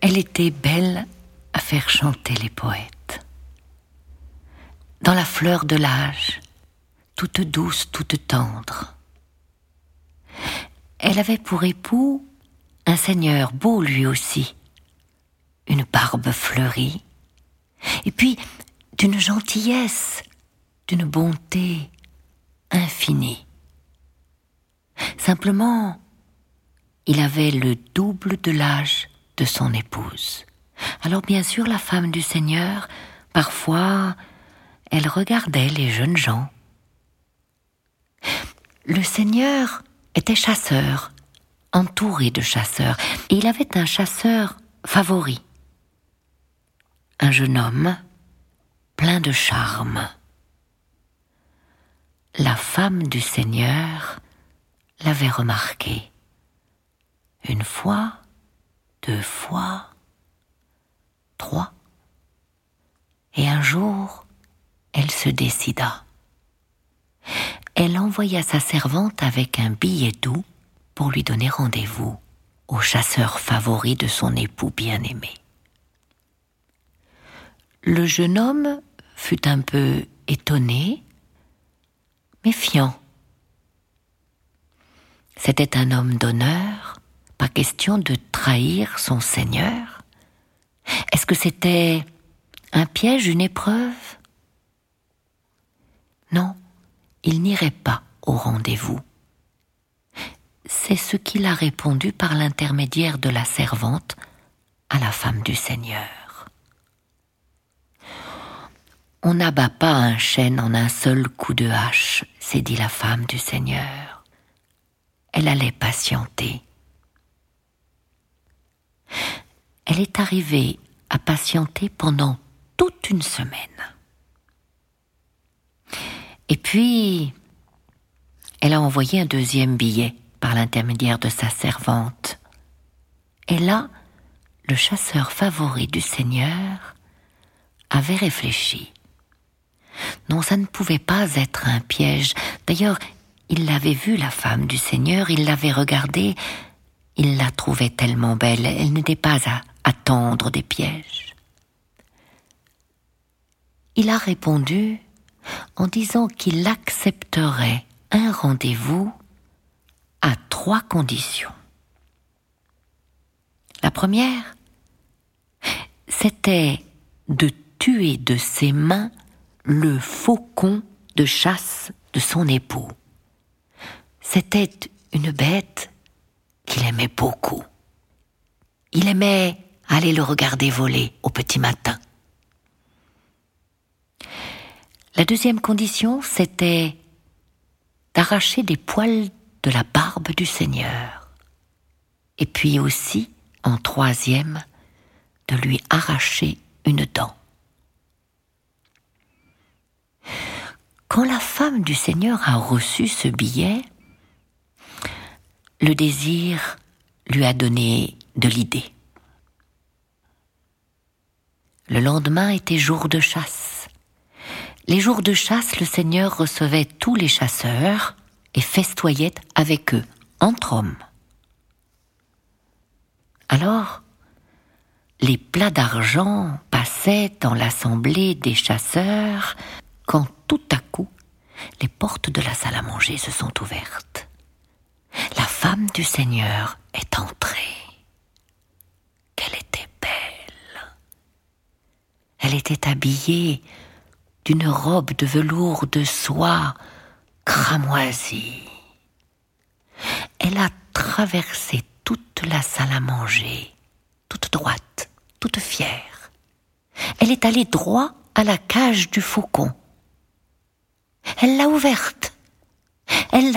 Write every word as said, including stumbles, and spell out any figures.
Elle était belle à faire chanter les poètes. Dans la fleur de l'âge, toute douce, toute tendre. Elle avait pour époux un seigneur beau lui aussi, une barbe fleurie, et puis d'une gentillesse, d'une bonté infinie. Simplement, il avait le double de l'âge de son épouse. Alors bien sûr, la femme du Seigneur, parfois, elle regardait les jeunes gens. Le Seigneur était chasseur, entouré de chasseurs, et il avait un chasseur favori, un jeune homme plein de charme. La femme du Seigneur l'avait remarqué. Une fois, deux fois, trois, et un jour, elle se décida. Elle envoya sa servante avec un billet doux pour lui donner rendez-vous au chasseur favori de son époux bien-aimé. Le jeune homme fut un peu étonné, méfiant. C'était un homme d'honneur, pas question de trahir son Seigneur. Est-ce que c'était un piège, une épreuve ? Non, il n'irait pas au rendez-vous. C'est ce qu'il a répondu par l'intermédiaire de la servante à la femme du Seigneur. On n'abat pas un chêne en un seul coup de hache, s'est dit la femme du Seigneur. Elle allait patienter. Elle est arrivée à patienter pendant toute une semaine. Et puis, elle a envoyé un deuxième billet par l'intermédiaire de sa servante. Et là, le chasseur favori du Seigneur avait réfléchi. Non, ça ne pouvait pas être un piège. D'ailleurs, il l'avait vue, la femme du Seigneur, il l'avait regardée, il la trouvait tellement belle, elle n'était pas à attendre des pièges. Il a répondu en disant qu'il accepterait un rendez-vous à trois conditions. La première, c'était de tuer de ses mains le faucon de chasse de son époux. C'était une bête qu'il aimait beaucoup. Il aimait aller le regarder voler au petit matin. La deuxième condition, c'était d'arracher des poils de la barbe du Seigneur. Et puis aussi, en troisième, de lui arracher une dent. Quand la femme du Seigneur a reçu ce billet, le désir lui a donné de l'idée. Le lendemain était jour de chasse. Les jours de chasse, le Seigneur recevait tous les chasseurs et festoyait avec eux, entre hommes. Alors, les plats d'argent passaient dans l'assemblée des chasseurs quand tout à coup, les portes de la salle à manger se sont ouvertes. La femme du Seigneur est entrée. Qu'elle était belle. Elle était habillée d'une robe de velours de soie cramoisie. Elle a traversé toute la salle à manger, toute droite, toute fière. Elle est allée droit à la cage du faucon. Elle l'a ouverte. Elle